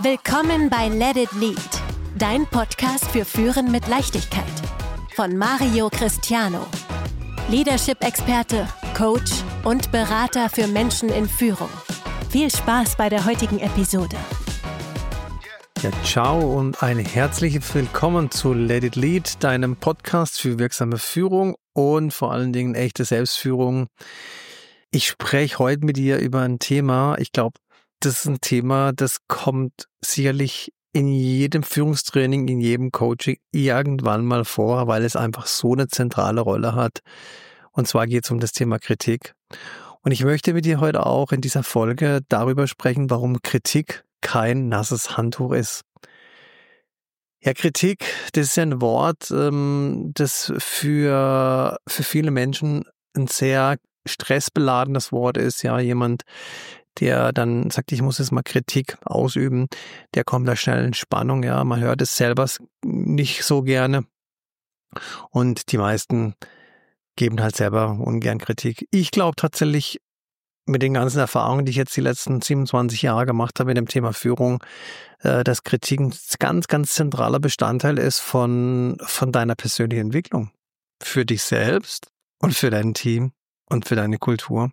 Willkommen bei Let It Lead, dein Podcast für Führen mit Leichtigkeit. Von Mario Cristiano, Leadership-Experte, Coach und Berater für Menschen in Führung. Viel Spaß bei der heutigen Episode. Ja, ciao und ein herzliches Willkommen zu Let It Lead, deinem Podcast für wirksame Führung und vor allen Dingen echte Selbstführung. Ich spreche heute mit dir über ein Thema, ich glaube, das ist ein Thema, das kommt sicherlich in jedem Führungstraining, in jedem Coaching irgendwann mal vor, weil es einfach so eine zentrale Rolle hat. Und zwar geht es um das Thema Kritik. Und ich möchte mit dir heute auch in dieser Folge darüber sprechen, warum Kritik kein nasses Handtuch ist. Ja, Kritik, das ist ja ein Wort, das für viele Menschen ein sehr stressbeladenes Wort ist. Ja, jemand, der dann sagt, ich muss jetzt mal Kritik ausüben, der kommt da schnell in Spannung. Ja, man hört es selber nicht so gerne. Und die meisten geben halt selber ungern Kritik. Ich glaube tatsächlich, mit den ganzen Erfahrungen, die ich jetzt die letzten 27 Jahre gemacht habe mit dem Thema Führung, dass Kritik ein ganz, ganz zentraler Bestandteil ist von deiner persönlichen Entwicklung. Für dich selbst und für dein Team und für deine Kultur.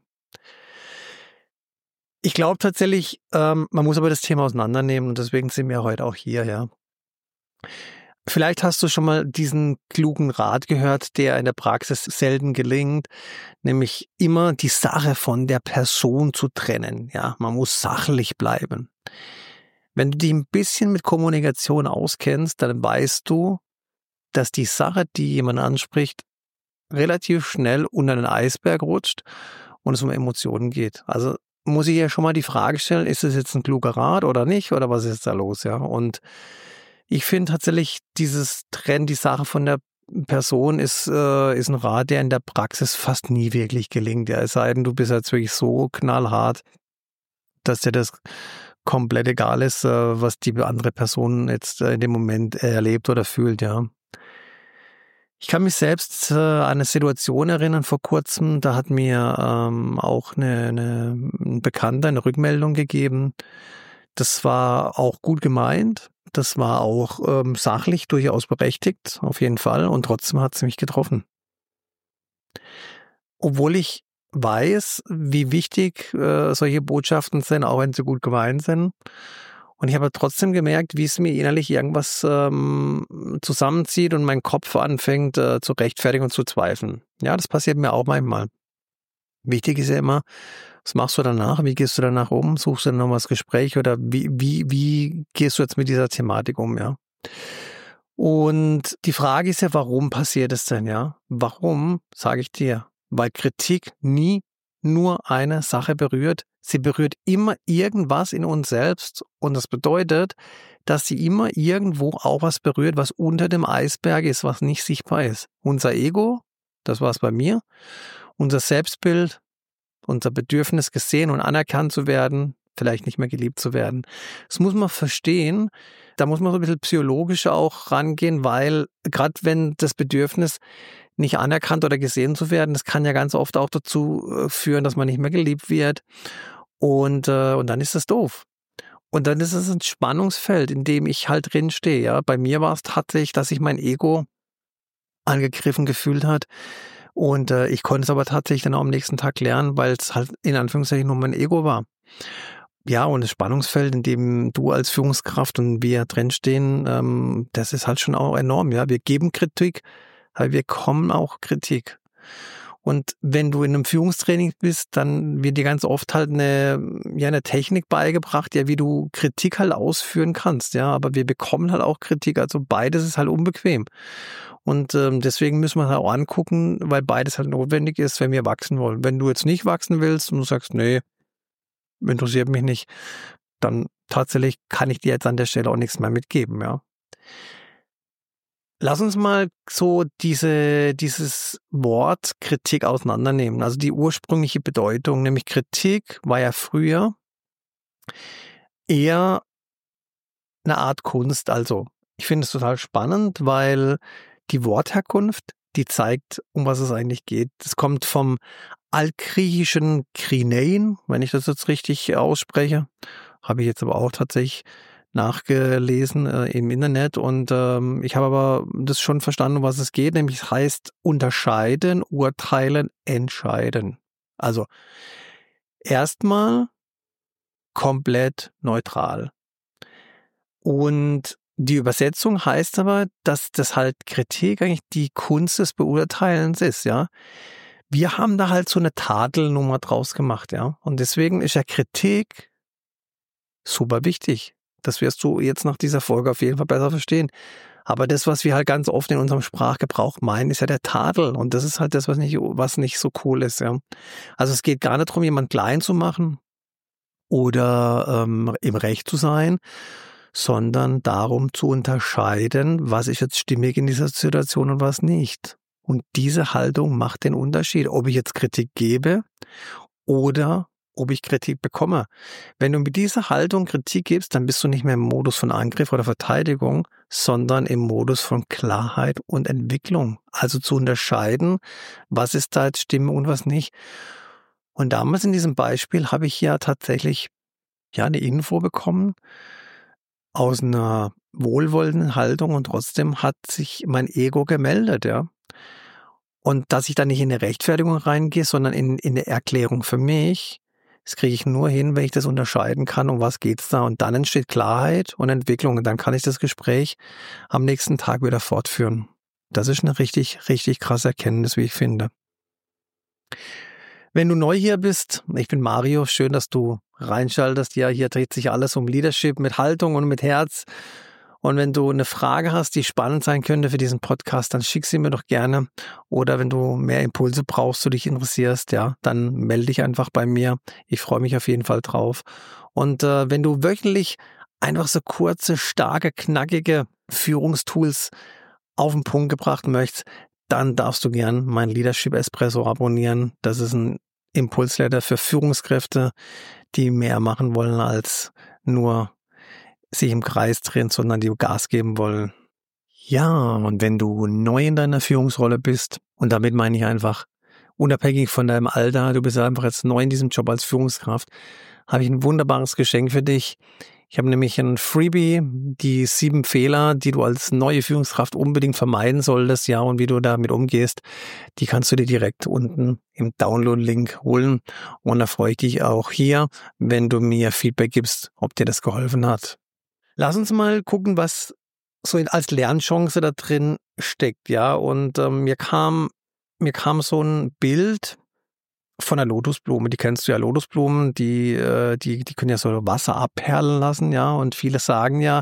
Ich glaube tatsächlich, man muss aber das Thema auseinandernehmen und deswegen sind wir heute auch hier, ja. Vielleicht hast du schon mal diesen klugen Rat gehört, der in der Praxis selten gelingt, nämlich immer die Sache von der Person zu trennen. Ja, man muss sachlich bleiben. Wenn du dich ein bisschen mit Kommunikation auskennst, dann weißt du, dass die Sache, die jemand anspricht, relativ schnell unter den Eisberg rutscht und es um Emotionen geht. Also muss ich ja schon mal die Frage stellen, ist es jetzt ein kluger Rat oder nicht? Oder was ist da los? Ja, und ich finde tatsächlich, dieses Trennen, die Sache von der Person ist ein Rat, der in der Praxis fast nie wirklich gelingt. Ja, es sei denn, du bist jetzt wirklich so knallhart, dass dir das komplett egal ist, was die andere Person jetzt in dem Moment erlebt oder fühlt. Ja. Ich kann mich selbst an eine Situation erinnern vor kurzem, da hat mir auch ein Bekannter eine Rückmeldung gegeben. Das war auch gut gemeint, das war auch sachlich durchaus berechtigt, auf jeden Fall, und trotzdem hat es mich getroffen. Obwohl ich weiß, wie wichtig solche Botschaften sind, auch wenn sie gut gemeint sind. Und ich habe trotzdem gemerkt, wie es mir innerlich irgendwas zusammenzieht und mein Kopf anfängt zu rechtfertigen und zu zweifeln. Ja, das passiert mir auch manchmal. Wichtig ist ja immer, was machst du danach? Wie gehst du danach um? Suchst du nochmal das Gespräch oder wie gehst du jetzt mit dieser Thematik um? Ja. Und die Frage ist ja, warum passiert es denn? Ja, warum, sage ich dir? Weil Kritik nie nur eine Sache berührt. Sie berührt immer irgendwas in uns selbst und das bedeutet, dass sie immer irgendwo auch was berührt, was unter dem Eisberg ist, was nicht sichtbar ist. Unser Ego, das war es bei mir, unser Selbstbild, unser Bedürfnis gesehen und anerkannt zu werden, vielleicht nicht mehr geliebt zu werden. Das muss man verstehen, da muss man so ein bisschen psychologisch auch rangehen, weil gerade wenn das Bedürfnis nicht anerkannt oder gesehen zu werden, das kann ja ganz oft auch dazu führen, dass man nicht mehr geliebt wird und dann ist das doof. Und dann ist es ein Spannungsfeld, in dem ich halt drin stehe. Ja? Bei mir war es tatsächlich, dass sich mein Ego angegriffen gefühlt hat und ich konnte es aber tatsächlich dann auch am nächsten Tag lernen, weil es halt in Anführungszeichen nur mein Ego war. Ja, und das Spannungsfeld, in dem du als Führungskraft und wir drinstehen, das ist halt schon auch enorm. Ja, wir geben Kritik, aber wir bekommen auch Kritik. Und wenn du in einem Führungstraining bist, dann wird dir ganz oft halt eine Technik beigebracht, ja, wie du Kritik halt ausführen kannst. Ja, aber wir bekommen halt auch Kritik. Also beides ist halt unbequem. Und deswegen müssen wir halt auch angucken, weil beides halt notwendig ist, wenn wir wachsen wollen. Wenn du jetzt nicht wachsen willst und du sagst, nee, interessiert mich nicht, dann tatsächlich kann ich dir jetzt an der Stelle auch nichts mehr mitgeben, ja. Lass uns mal so dieses Wort Kritik auseinandernehmen. Also die ursprüngliche Bedeutung, nämlich Kritik war ja früher eher eine Art Kunst. Also ich finde es total spannend, weil die Wortherkunft, die zeigt, um was es eigentlich geht. Das kommt vom altgriechischen Krinein, wenn ich das jetzt richtig ausspreche. Habe ich jetzt aber auch tatsächlich nachgelesen im Internet und ich habe aber das schon verstanden, um was es geht, nämlich es heißt unterscheiden, urteilen, entscheiden. Also erstmal komplett neutral. Und die Übersetzung heißt aber, dass das halt Kritik eigentlich die Kunst des Beurteilens ist, ja. Wir haben da halt so eine Tadelnummer draus gemacht, ja. Und deswegen ist ja Kritik super wichtig. Das wirst du jetzt nach dieser Folge auf jeden Fall besser verstehen. Aber das, was wir halt ganz oft in unserem Sprachgebrauch meinen, ist ja der Tadel. Und das ist halt das, was nicht so cool ist, ja. Also es geht gar nicht darum, jemanden klein zu machen oder im Recht zu sein, sondern darum zu unterscheiden, was ist jetzt stimmig in dieser Situation und was nicht. Und diese Haltung macht den Unterschied, ob ich jetzt Kritik gebe oder ob ich Kritik bekomme. Wenn du mit dieser Haltung Kritik gibst, dann bist du nicht mehr im Modus von Angriff oder Verteidigung, sondern im Modus von Klarheit und Entwicklung. Also zu unterscheiden, was ist da jetzt Stimme und was nicht. Und damals in diesem Beispiel habe ich ja tatsächlich eine Info bekommen aus einer wohlwollenden Haltung und trotzdem hat sich mein Ego gemeldet, ja. Und dass ich da nicht in eine Rechtfertigung reingehe, sondern in eine Erklärung für mich, das kriege ich nur hin, wenn ich das unterscheiden kann, um was geht's da. Und dann entsteht Klarheit und Entwicklung. Und dann kann ich das Gespräch am nächsten Tag wieder fortführen. Das ist eine richtig, richtig krasse Erkenntnis, wie ich finde. Wenn du neu hier bist, ich bin Mario, schön, dass du reinschaltest. Ja, hier dreht sich alles um Leadership mit Haltung und mit Herz. Und wenn du eine Frage hast, die spannend sein könnte für diesen Podcast, dann schick sie mir doch gerne. Oder wenn du mehr Impulse brauchst, du dich interessierst, ja, dann melde dich einfach bei mir. Ich freue mich auf jeden Fall drauf. Und wenn du wöchentlich einfach so kurze, starke, knackige Führungstools auf den Punkt gebracht möchtest, dann darfst du gern mein Leadership Espresso abonnieren. Das ist ein Impulsletter für Führungskräfte, die mehr machen wollen als nur sich im Kreis drehen, sondern die Gas geben wollen. Ja, und wenn du neu in deiner Führungsrolle bist, und damit meine ich einfach, unabhängig von deinem Alter, du bist einfach jetzt neu in diesem Job als Führungskraft, habe ich ein wunderbares Geschenk für dich. Ich habe nämlich ein Freebie, die 7 Fehler, die du als neue Führungskraft unbedingt vermeiden solltest, ja, und wie du damit umgehst, die kannst du dir direkt unten im Download-Link holen. Und da freue ich dich auch hier, wenn du mir Feedback gibst, ob dir das geholfen hat. Lass uns mal gucken, was so als Lernchance da drin steckt, ja. Und mir kam so ein Bild von einer Lotusblume. Die kennst du ja, Lotusblumen, die können ja so Wasser abperlen lassen, ja. Und viele sagen ja,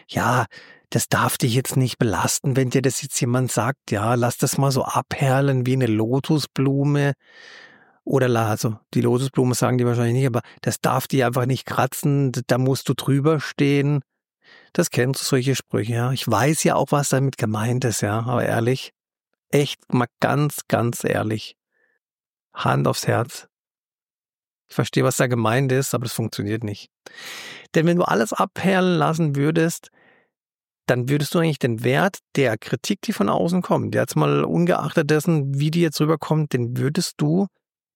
das darf dich jetzt nicht belasten, wenn dir das jetzt jemand sagt, ja, lass das mal so abperlen wie eine Lotusblume. Oder also die Lotusblume sagen die wahrscheinlich nicht, aber das darf die einfach nicht kratzen, da musst du drüber stehen. Das kennst du, solche Sprüche, ja. Ich weiß ja auch, was damit gemeint ist, ja. Aber ehrlich, echt mal ganz, ganz ehrlich. Hand aufs Herz. Ich verstehe, was da gemeint ist, aber das funktioniert nicht. Denn wenn du alles abperlen lassen würdest, dann würdest du eigentlich den Wert der Kritik, die von außen kommt, jetzt mal ungeachtet dessen, wie die jetzt rüberkommt, den würdest du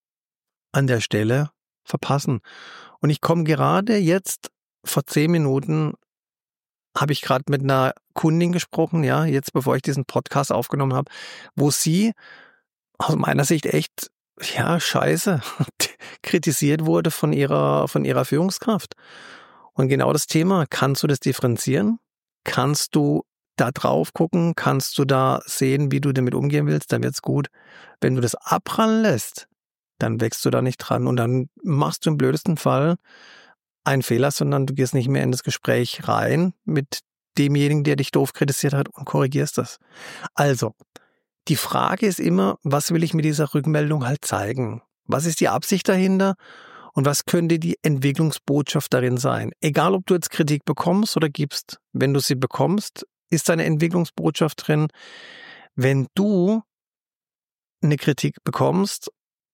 an der Stelle verpassen. Und ich komme gerade jetzt, vor 10 Minuten, habe ich gerade mit einer Kundin gesprochen, ja, jetzt bevor ich diesen Podcast aufgenommen habe, wo sie aus meiner Sicht echt, scheiße, kritisiert wurde von ihrer Führungskraft. Und genau das Thema, kannst du das differenzieren? Kannst du da drauf gucken? Kannst du da sehen, wie du damit umgehen willst? Dann wird's gut. Wenn du das abprallen lässt, dann wächst du da nicht dran und dann machst du im blödesten Fall einen Fehler, sondern du gehst nicht mehr in das Gespräch rein mit demjenigen, der dich doof kritisiert hat und korrigierst das. Also, die Frage ist immer, was will ich mit dieser Rückmeldung halt zeigen? Was ist die Absicht dahinter? Und was könnte die Entwicklungsbotschaft darin sein? Egal, ob du jetzt Kritik bekommst oder gibst. Wenn du sie bekommst, ist eine Entwicklungsbotschaft drin. Wenn du eine Kritik bekommst,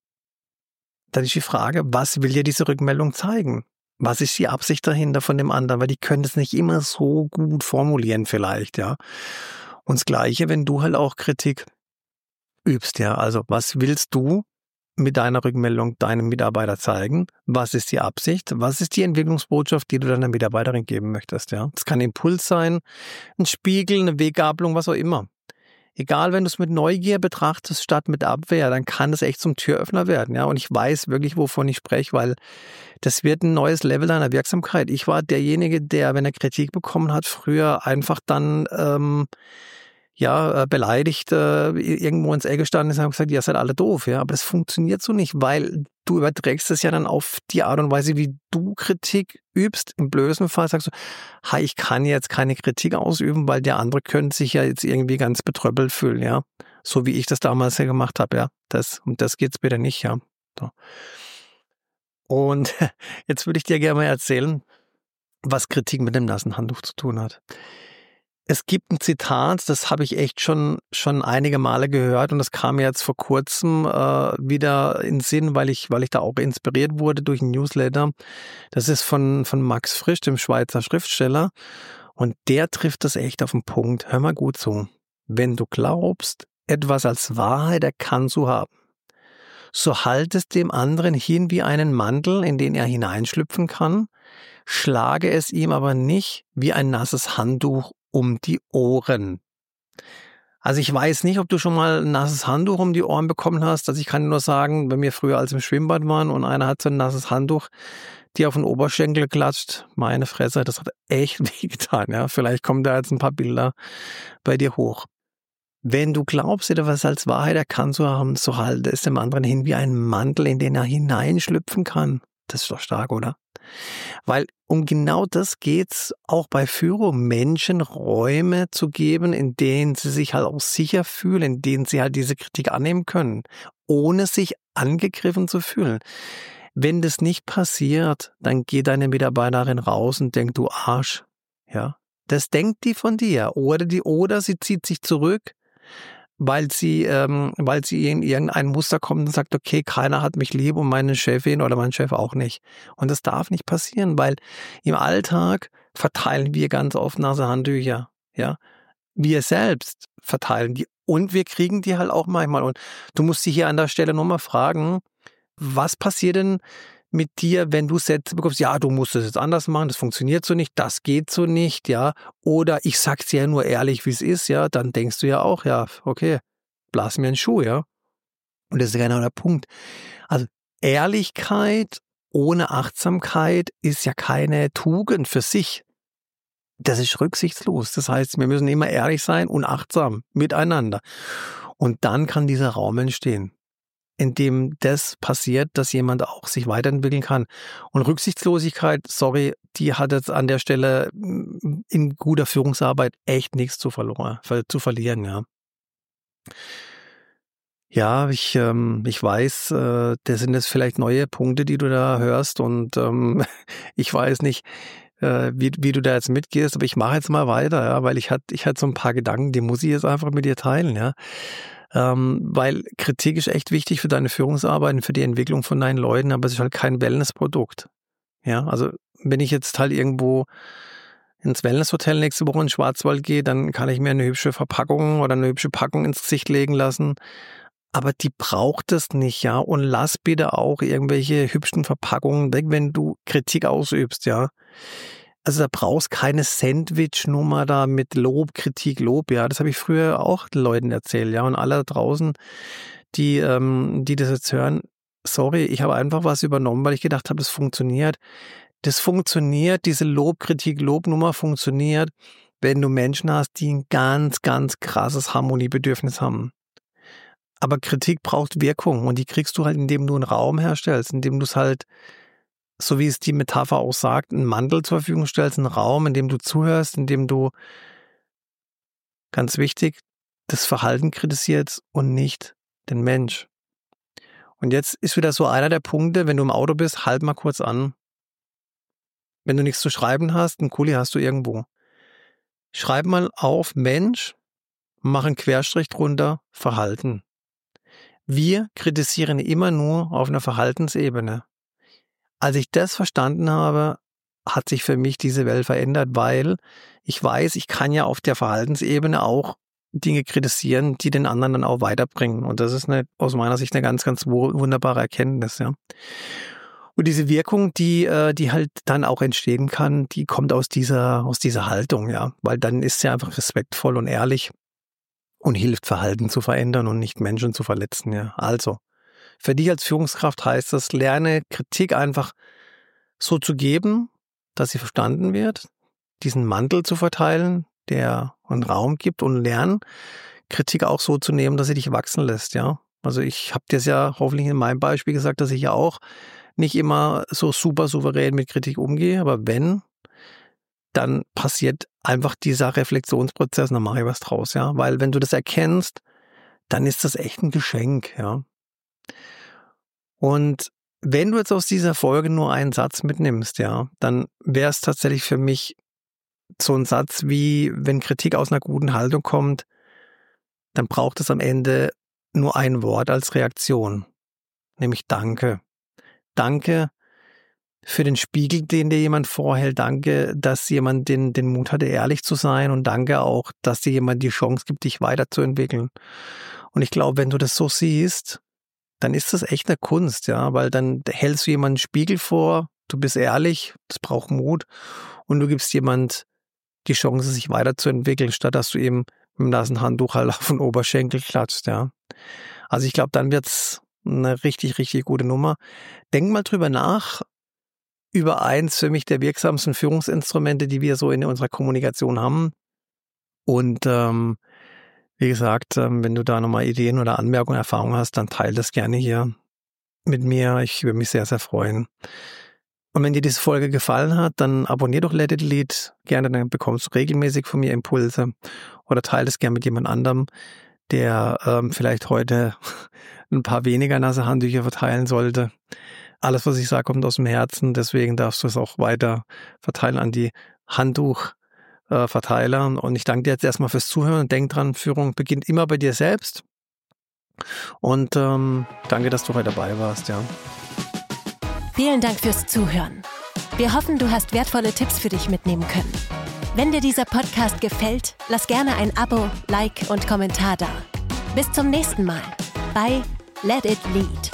dann ist die Frage, was will dir diese Rückmeldung zeigen? Was ist die Absicht dahinter von dem anderen? Weil die können es nicht immer so gut formulieren vielleicht, ja. Und das Gleiche, wenn du halt auch Kritik übst, ja. Also was willst du mit deiner Rückmeldung deinem Mitarbeiter zeigen? Was ist die Absicht? Was ist die Entwicklungsbotschaft, die du deiner Mitarbeiterin geben möchtest? Ja, das kann ein Impuls sein, ein Spiegel, eine Weggabelung, was auch immer. Egal, wenn du es mit Neugier betrachtest statt mit Abwehr, dann kann es echt zum Türöffner werden. Ja, und ich weiß wirklich, wovon ich spreche, weil das wird ein neues Level deiner Wirksamkeit. Ich war derjenige, der, wenn er Kritik bekommen hat, früher einfach dann beleidigt irgendwo ins Eck gestanden ist und gesagt, ihr seid alle doof. Ja, aber das funktioniert so nicht, weil du überträgst es ja dann auf die Art und Weise, wie du Kritik übst. Im blödesten Fall sagst du, ich kann jetzt keine Kritik ausüben, weil der andere könnte sich ja jetzt irgendwie ganz betröppelt fühlen, ja. So wie ich das damals ja gemacht habe, ja. Um das geht's bitte nicht, ja. So. Und jetzt würde ich dir gerne mal erzählen, was Kritik mit dem nassen Handtuch zu tun hat. Es gibt ein Zitat, das habe ich echt schon einige Male gehört und das kam mir jetzt vor kurzem wieder in den Sinn, weil ich da auch inspiriert wurde durch ein Newsletter. Das ist von Max Frisch, dem Schweizer Schriftsteller, und der trifft das echt auf den Punkt. Hör mal gut zu. Wenn du glaubst, etwas als Wahrheit erkannt zu haben, so halt es dem anderen hin wie einen Mantel, in den er hineinschlüpfen kann, schlage es ihm aber nicht wie ein nasses Handtuch um die Ohren. Also ich weiß nicht, ob du schon mal ein nasses Handtuch um die Ohren bekommen hast. Also ich kann nur sagen, wenn wir früher als im Schwimmbad waren und einer hat so ein nasses Handtuch dir auf den Oberschenkel klatscht, meine Fresse, das hat echt wehgetan. Ja? Vielleicht kommen da jetzt ein paar Bilder bei dir hoch. Wenn du glaubst, etwas als Wahrheit erkannt zu haben, so halte es dem anderen hin wie ein Mantel, in den er hineinschlüpfen kann. Das ist doch stark, oder? Weil um genau das geht's auch bei Führung, Menschen Räume zu geben, in denen sie sich halt auch sicher fühlen, in denen sie halt diese Kritik annehmen können, ohne sich angegriffen zu fühlen. Wenn das nicht passiert, dann geht deine Mitarbeiterin raus und denkt, du Arsch. Ja, das denkt die von dir. Oder sie zieht sich zurück, weil sie in irgendein Muster kommt und sagt, okay, keiner hat mich lieb und meine Chefin oder mein Chef auch nicht. Und das darf nicht passieren, weil im Alltag verteilen wir ganz oft nasse Handtücher. Ja, wir selbst verteilen die und wir kriegen die halt auch manchmal. Und du musst dich hier an der Stelle nochmal fragen, was passiert denn mit dir, wenn du Sätze bekommst, ja, du musst es jetzt anders machen, das funktioniert so nicht, das geht so nicht, ja, oder ich sag's dir ja nur ehrlich, wie es ist, ja, dann denkst du ja auch, ja, okay, blas mir einen Schuh, ja. Und das ist genau der Punkt. Also Ehrlichkeit ohne Achtsamkeit ist ja keine Tugend für sich. Das ist rücksichtslos. Das heißt, wir müssen immer ehrlich sein und achtsam miteinander. Und dann kann dieser Raum entstehen, in dem das passiert, dass jemand auch sich weiterentwickeln kann. Und Rücksichtslosigkeit, sorry, die hat jetzt an der Stelle in guter Führungsarbeit echt nichts zu verlieren, ja. Ja, ich weiß, das sind jetzt vielleicht neue Punkte, die du da hörst und ich weiß nicht, wie du da jetzt mitgehst, aber ich mache jetzt mal weiter, ja, weil ich hatte so ein paar Gedanken, die muss ich jetzt einfach mit dir teilen, ja. Weil Kritik ist echt wichtig für deine Führungsarbeit und für die Entwicklung von deinen Leuten, aber es ist halt kein Wellnessprodukt. Ja, also wenn ich jetzt halt irgendwo ins Wellnesshotel nächste Woche in den Schwarzwald gehe, dann kann ich mir eine hübsche Verpackung oder eine hübsche Packung ins Gesicht legen lassen. Aber die braucht es nicht, ja. Und lass bitte auch irgendwelche hübschen Verpackungen weg, wenn du Kritik ausübst, ja. Also da brauchst keine Sandwich-Nummer da mit Lob, Kritik, Lob, ja. Das habe ich früher auch den Leuten erzählt, ja. Und alle da draußen, die das jetzt hören, sorry, ich habe einfach was übernommen, weil ich gedacht habe, das funktioniert. Das funktioniert, diese Lob, Kritik, Lob-Nummer funktioniert, wenn du Menschen hast, die ein ganz, ganz krasses Harmoniebedürfnis haben. Aber Kritik braucht Wirkung und die kriegst du halt, indem du einen Raum herstellst, indem du es halt, so wie es die Metapher auch sagt, einen Mantel zur Verfügung stellst, einen Raum, in dem du zuhörst, in dem du, ganz wichtig, das Verhalten kritisierst und nicht den Mensch. Und jetzt ist wieder so einer der Punkte, wenn du im Auto bist, halt mal kurz an. Wenn du nichts zu schreiben hast, einen Kuli hast du irgendwo. Schreib mal auf Mensch, mach einen Querstrich drunter, Verhalten. Wir kritisieren immer nur auf einer Verhaltensebene. Als ich das verstanden habe, hat sich für mich diese Welt verändert, weil ich weiß, ich kann ja auf der Verhaltensebene auch Dinge kritisieren, die den anderen dann auch weiterbringen. Und das ist aus meiner Sicht eine ganz, ganz wunderbare Erkenntnis, ja. Und diese Wirkung, die halt dann auch entstehen kann, die kommt aus dieser Haltung, ja. Weil dann ist sie einfach respektvoll und ehrlich und hilft, Verhalten zu verändern und nicht Menschen zu verletzen, ja. Also, für dich als Führungskraft heißt das, lerne Kritik einfach so zu geben, dass sie verstanden wird, diesen Mantel zu verteilen, der einen Raum gibt, und lernen, Kritik auch so zu nehmen, dass sie dich wachsen lässt, ja. Also ich habe dir ja hoffentlich in meinem Beispiel gesagt, dass ich ja auch nicht immer so super souverän mit Kritik umgehe, aber wenn, dann passiert einfach dieser Reflexionsprozess, dann mache ich was draus, ja. Weil wenn du das erkennst, dann ist das echt ein Geschenk, ja. Und wenn du jetzt aus dieser Folge nur einen Satz mitnimmst, ja, dann wäre es tatsächlich für mich so ein Satz wie, wenn Kritik aus einer guten Haltung kommt, dann braucht es am Ende nur ein Wort als Reaktion, nämlich Danke. Danke für den Spiegel, den dir jemand vorhält. Danke, dass jemand den Mut hatte, ehrlich zu sein. Und danke auch, dass dir jemand die Chance gibt, dich weiterzuentwickeln. Und ich glaube, wenn du das so siehst, dann ist das echt eine Kunst, ja, weil dann hältst du jemanden Spiegel vor, du bist ehrlich, das braucht Mut, und du gibst jemand die Chance, sich weiterzuentwickeln, statt dass du ihm mit dem nassen Handtuch halt auf den Oberschenkel klatscht, ja. Also ich glaube, dann wird's eine richtig, richtig gute Nummer. Denk mal drüber nach, über eins für mich der wirksamsten Führungsinstrumente, die wir so in unserer Kommunikation haben. Und wie gesagt, wenn du da nochmal Ideen oder Anmerkungen, Erfahrungen hast, dann teile das gerne hier mit mir. Ich würde mich sehr, sehr freuen. Und wenn dir diese Folge gefallen hat, dann abonnier doch Let It Lead gerne, dann bekommst du regelmäßig von mir Impulse, oder teile es gerne mit jemand anderem, der vielleicht heute ein paar weniger nasse Handtücher verteilen sollte. Alles, was ich sage, kommt aus dem Herzen, deswegen darfst du es auch weiter verteilen an die Handtuchverteiler. Und ich danke dir jetzt erstmal fürs Zuhören und denk dran, Führung beginnt immer bei dir selbst. Und danke, dass du heute dabei warst, ja. Vielen Dank fürs Zuhören. Wir hoffen, du hast wertvolle Tipps für dich mitnehmen können. Wenn dir dieser Podcast gefällt, lass gerne ein Abo, Like und Kommentar da. Bis zum nächsten Mal bei Let It Lead.